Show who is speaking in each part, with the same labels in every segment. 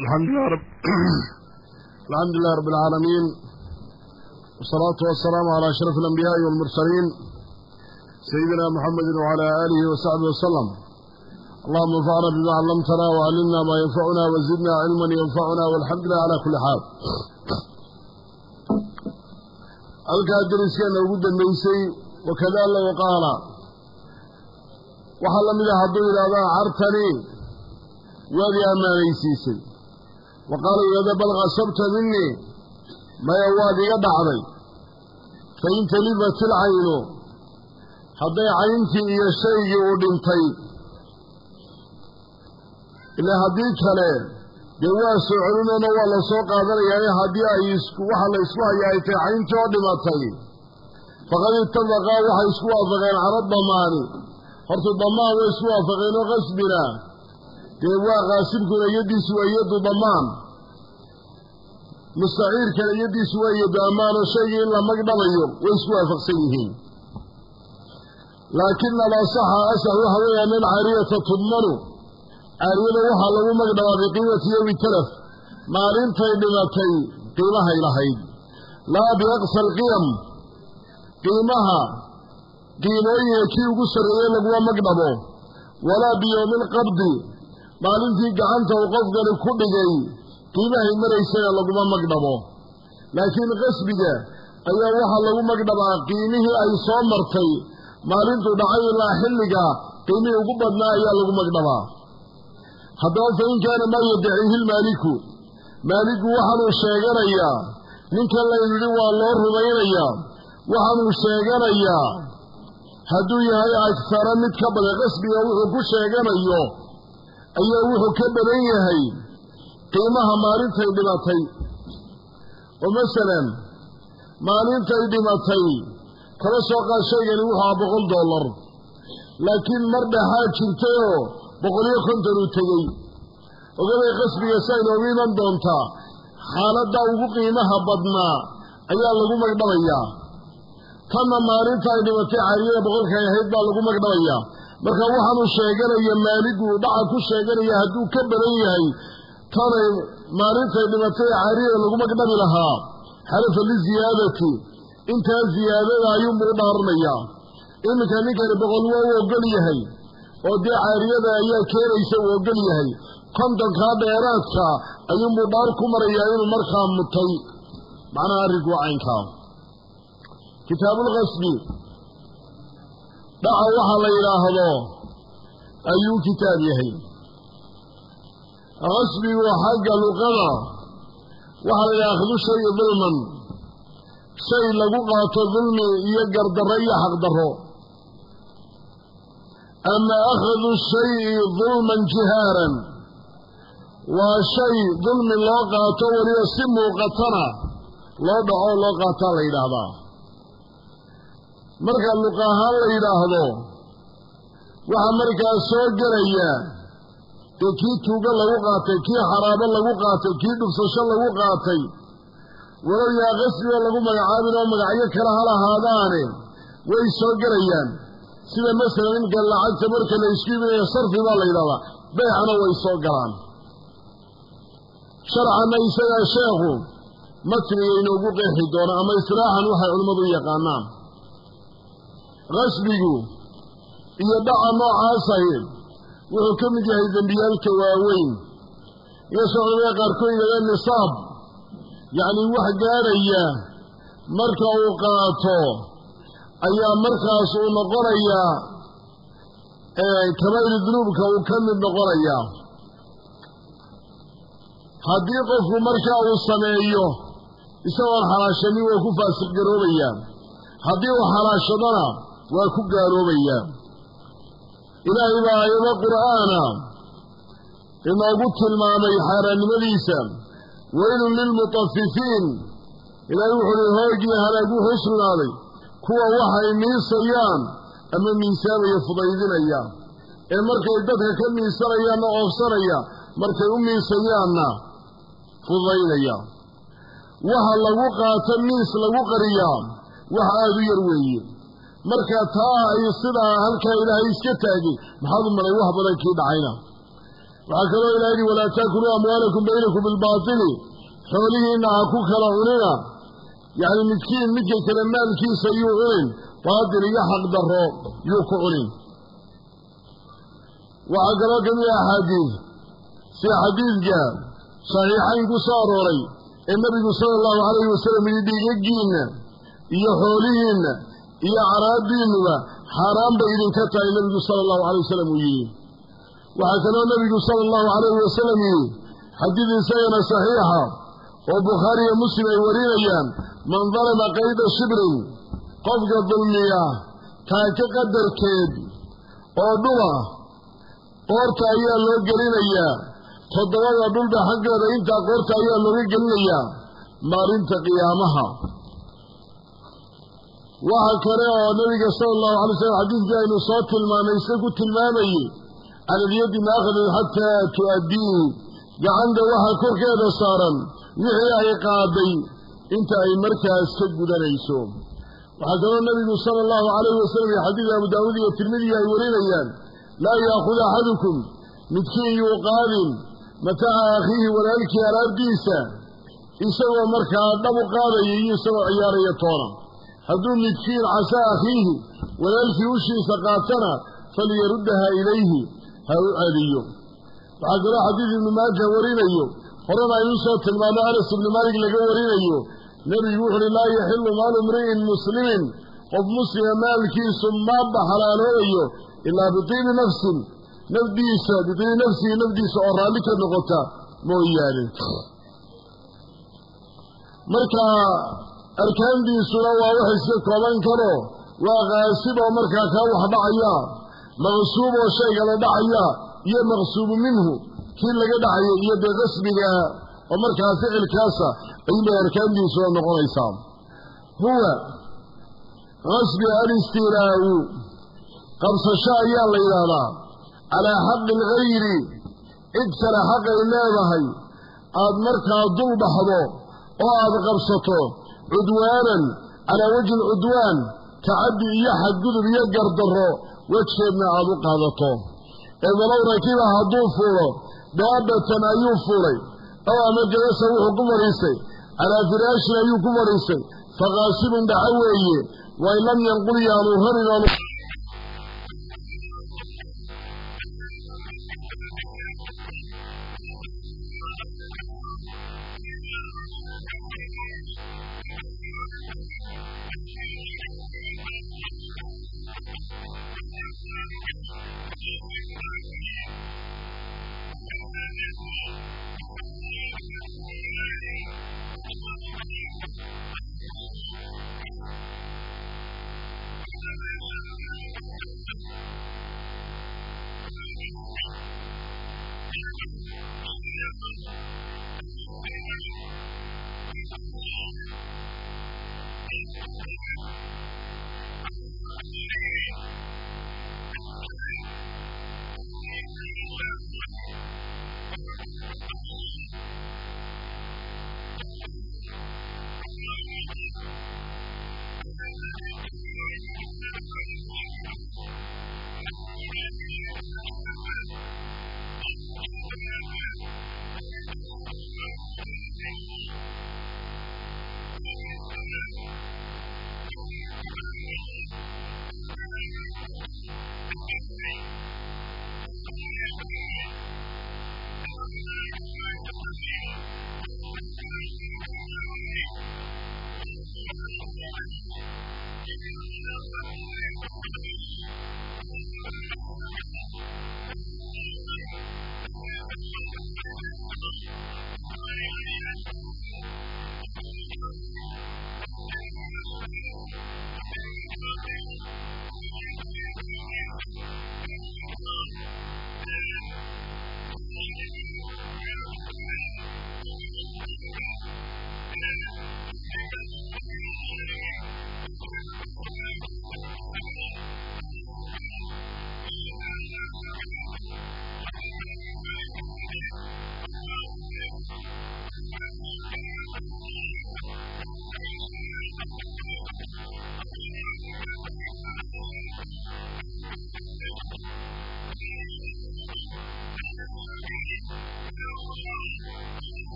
Speaker 1: الحمد لله رب العالمين، والصلاة والسلام على أشرف الأنبياء والمرسلين سيدنا محمد وعلى آله وصحبه وسلم. اللهم انفعنا بما علمتنا وعلمنا ما ينفعنا وزدنا علما ينفعنا، والحمد لله على كل حال. القادر سيئنا وجود الميسي وكذا الله وقال وحل من هدو إلى ذا عرتني وذي أماني سيسي، وقال إذا بلغ صبت مني ما يوادي يدعري فإن تلبت العين هذا عينتي إيا الشيء ودنتي إلا هديك هلي جواس علونا نوالا سوق هذا يعني هدي أيسكو وحل إسواء يأتي عينتي ودمتي فقد اتفقا وحا إسواء فغين عرب ضماني حرط الضمان وإسواء فغين غسبنا جوا غاسبكنا يدي سوى يد ضمان مستعير كان يدي سوى يد أمان شيء إلا مقدمي وإسواء فقسيهين. لكن لا صح أسأل وحوي أن العارية تضمن عارية وحا له مقدم بقيمة يوم التلف ما رنتي بمتي قيمها إلى حين لا بأقصى القيم قيمها قيمين يكي وقصر إليه لقوى مقدمه ولا بيوم القبض maalintii gacanta uu qofkani ku dhigay qiimahay maraysa laguma magdhabo, laakiin qasbiga ayaa waxa lagu magdhabaa qiimihii ay soo martay maalintu dhacay ilaa xilliga qiimihii ugu badnaa ayaa lagu magdhabaa. haddaba fa in kaana maa yaddaciihi lmaaliku maaliku waxaanuu sheeganayaa ninkan layidhi waa loo rumaynayaa waxaanuu sheeganayaa hadduu yahay agsara mid ka badan qasbiga wuxuu ku sheeganayo ayaa wuxuu ka badan yahay qiimaha maalintay dhimatay. oo masalan maalintay dhimatay kala soo qaad shaygani wuxuu $100, laakiin mar dhaxaa jirtayoo 150 uu tegey. ogabay qasbiga saa inoogu iman doontaa xaaladda ugu qiimaha badnaa ayaa lagu magdhabayaa. tanna maalintay dhimatay caariyada 100 ahayd baa lagu magdhabayaa. marka waxaanu sheeganaya maaligu dhaca ku sheeganaya hadduu ka badan yahay tanay maalintay dhimatay caariyada lagu magdhabi lahaa xalafa liziyaadati intaa ziyaadada ayuunbuu dhaaranayaa. iminka ninkani 100 waa u ogol yahay oo dee caariyada ayaa keenaysa uu ogol yahay. 50kaa dheeraadka ayuunbuu dhaar ku marayaa inuu markaa mutay. macnaha arrinku waa caynkaa. kitaabulqasbi dhaca waxaa la yidhaahdo ayuu kitaab yahay. qasbigu xagga luqada waxaa la yidhaha akhdu shay dulman, shay lagu qaato dulmi iyo gardarro iyo xaqdarro. ama akhdu shayi dulman jihaaran waa shay dulmi loo qaato weliba si muuqatana loo dhaco loo qaataa la yidhaahdaa. marka luqa ahaan la yidhaahdo waxaa markaa soo gelaya dee kii tuugo lagu qaatay, kii xaraabo lagu qaatay, kii dhufsasho lagu qaatay, walow yaa qasbiga lagu magacaabin oo magacyo kale ha lahaadaane way soo gelayaan. sida masalan imka lacagta marka la isku iibinayo sarfi baa la yidhahdaa, beecana way soo galaan. sharcanna isagaa sheekhu matniga inoogu qeexi doono ama istiraaxan waxay culimmadu u yaqaanaan. qasbigu iyo dhaca noocaasahi wuxuu ka mid yahay dembiyaalka waaweyn. iyasoo culimada qaarkood yidhahdeen nisaab yacni wax gaadhaya marka uu qaato ayaa markaas uu noqonayaa kabaa'ir dunuubka uu ka mid noqonayaa. haddii qofku markaa uu sameeyo isagoon xalaashanin waa ku faasiq garoobayaa, haddii uu xalaashadana waa ku gaaloobayaa. ilaahay baa aayado qur'aana inoogu tilmaamay xaaraannimadiisa. weylun lilmutafifiin, ilaahay wuxuu uhi hoogii halaag wuxuu u sugnaaday kuwa waxay miisayaan ama miisaamaya fudaydinaya ee markay dadka ka miisanayaanna oofsanaya, markay u miisayaanna fudaydaya. waxa lagu qaato miis lagu qariyaa wax aada u yar weeye. marka taa ay sidaa halkaa ilaahay iska taagay maxaad u malay wax badan kii dhacayna. وحكروا إلهي ولا تأكلوا أموالكم بينكم بالباطل حوله إنها كوكرا عننا يعني مسكين مثل كلمات كيس يوعين باطل يحق ضره يوقعين وحكروا جميع حديث في حديث جاء صحيحين قصاروري النبي صلى الله عليه وسلم يديقين يحولين يعرابين حرام بإذن كتا النبي صلى الله عليه وسلم وحكنا النبي صلى الله عليه وسلم حديث سينا صحيحة وبخاري مسلم ورينيا من ظلم قيد شبر قفق الظلمية كاكقدر كيد ودوه قورتا ايا لو قلينيا خدوانا دولدا حقا انتا قورتا ايا لو قلينيا مارنت قيامها وحكنا النبي صلى الله عليه وسلم حديث جاء انه صوت المامي سيكوت المامي على اليد ما أخذ حتى تؤديه قعند وحا كوركيدا صارا وحي عقابي انت اي مركز سجد ليسوم وحكنا النبي صلى الله عليه وسلم حديث ابو داود والترمذي يورينيان لا يأخذ أحدكم متكين يقال متاع أخيه ولذلك يرى ديسا يسوى مركا دم قاضي يسوى عيار يطورا هدون متكين عسى أخيه ولذلك يوشي سقاتنا فليردها إليه هذه اليوم وحكرا حديث ابن ماجه ورينا اليوم قرنا يوسف تلمان أنس بن مالك لقى ورينا اليوم نبي يقول لا يحل مال امرئ مسلم قد مسلم مالكي ثم بحلاله اليوم إلا بطيب نفس نفديسة بطيب نفسي نفديسة أرالك النغطة موياني مركا أركان دي سنة ووحسة كمان كانوا وغاسب ومركا كاوح دعيا مغصوب وشيء على دعيا هي مغصوب منه كل لقى دعيا هي بغصبك ومركا فعل كاسة إلا أركان دي سنة نقول إسام هو غصب الاستيلاء قرص شايا الليلة على حق الغير اكسر حق النابهي آد مركا ضل بحضو وآد قرصته عدوانا على وجه العدوان تعدي إياحد قدر يقر ضره وكشبنا عدو قادته إذا لو ركبها ضوفوره دابة أيوفوري أو أمد يسوه قمريسي على فراش أيو قمريسي فغاسب دعويه وإن لم ينقل يا مهرنا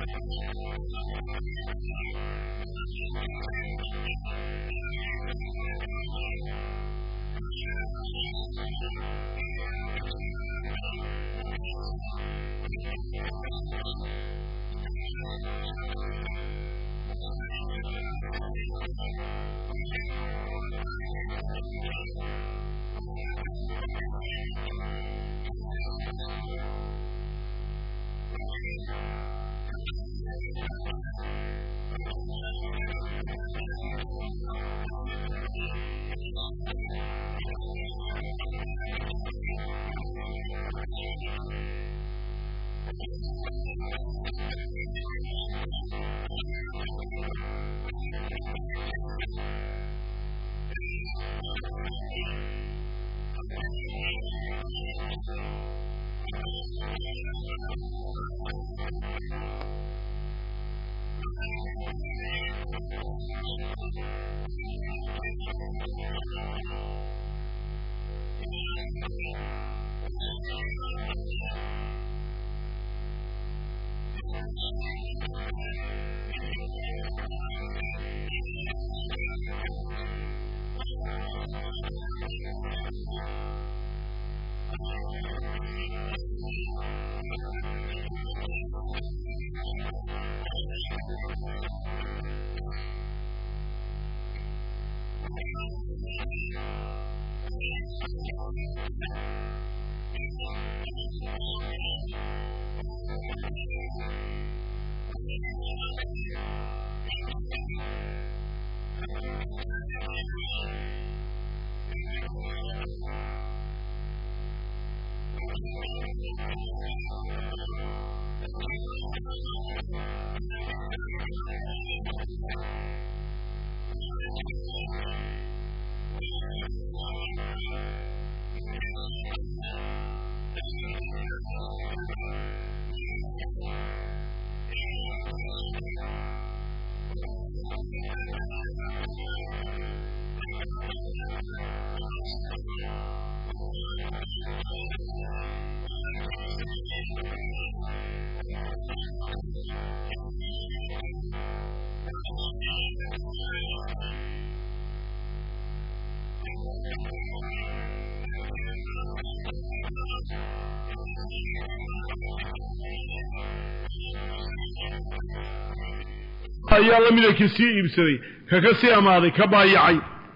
Speaker 1: ayaa la mid ka sii iibsaday kaga sii amaaday ka baayacay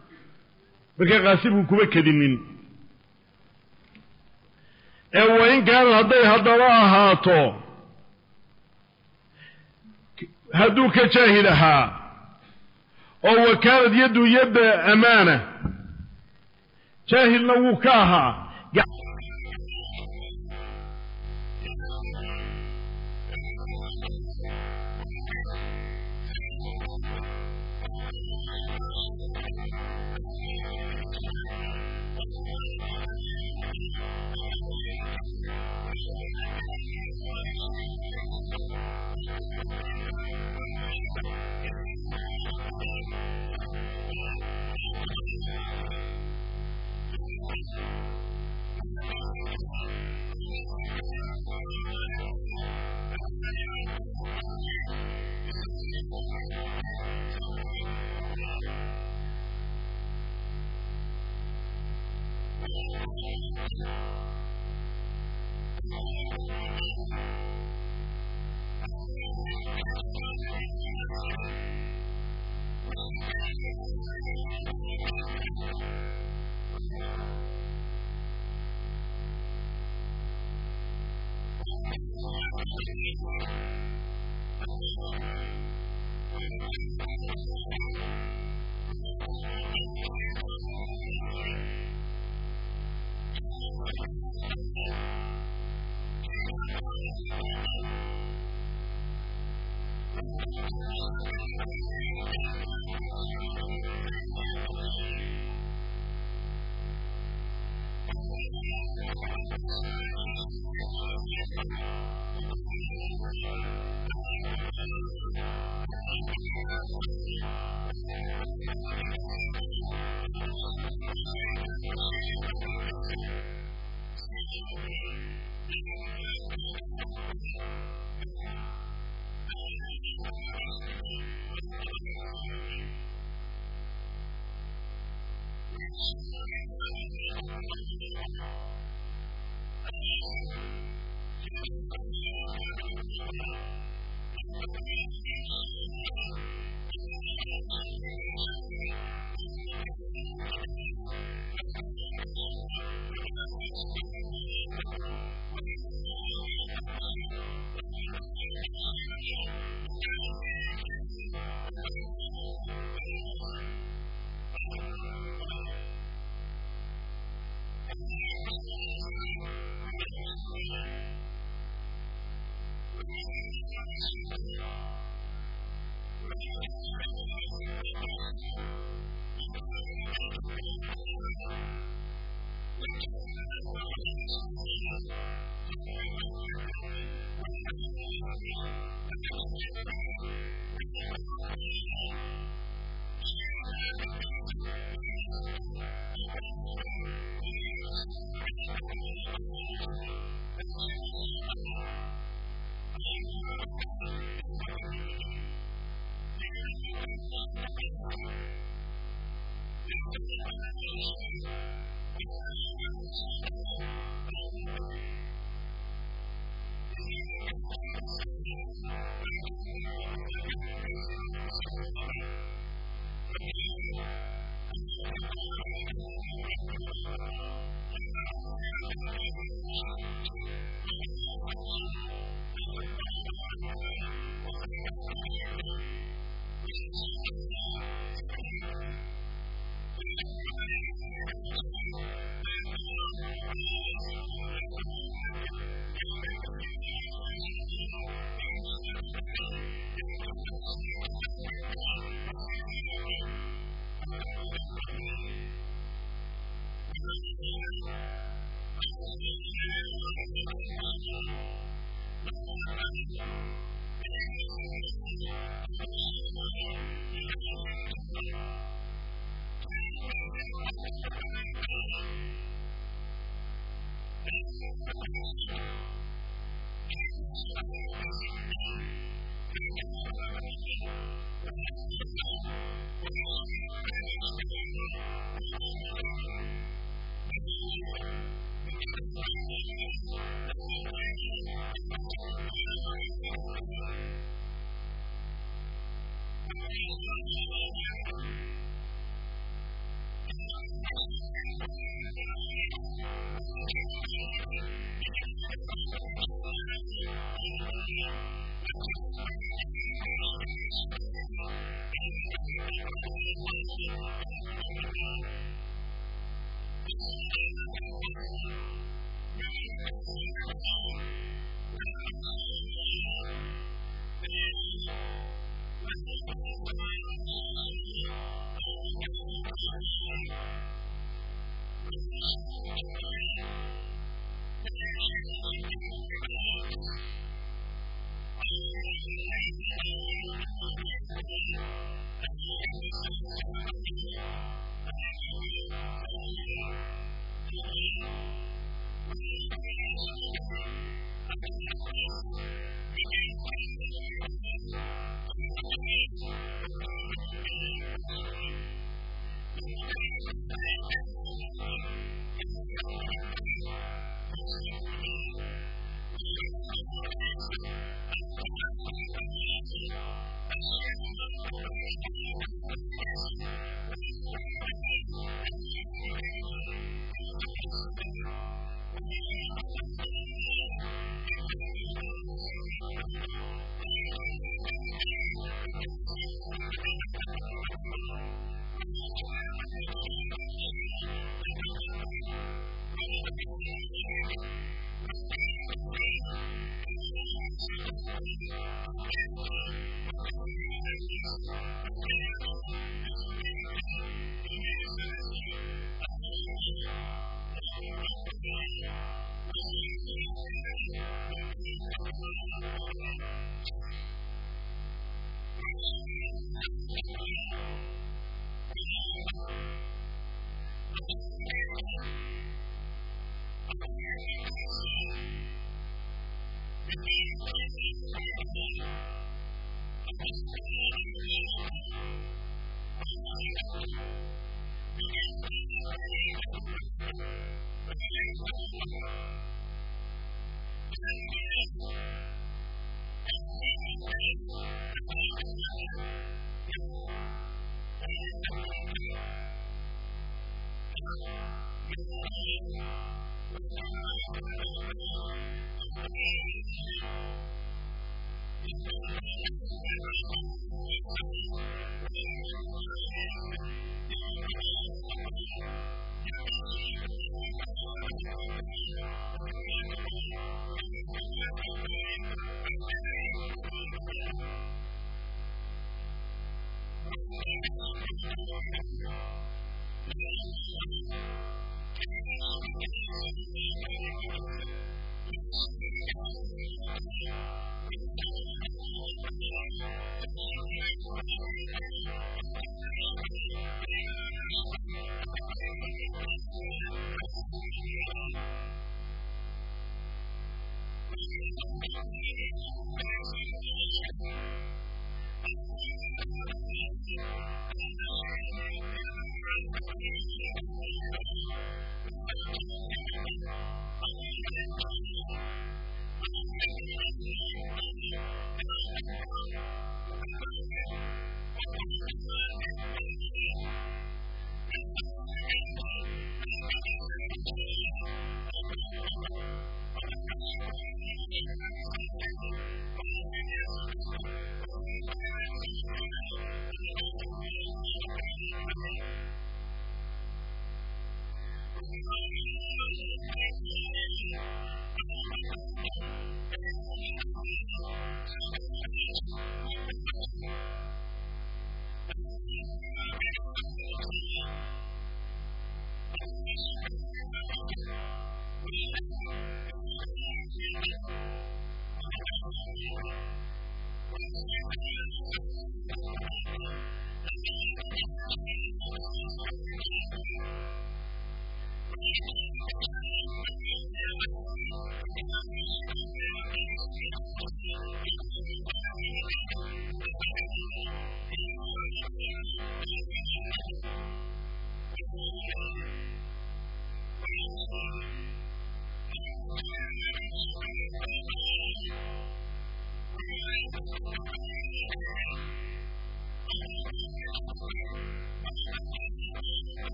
Speaker 1: marka qaasibku kuma kadinin ee wayn gaar haday hadaba ahaato haduu ka jaahilaha oo wakaalad yadu yada amaana jaahilna wuu ka ahaa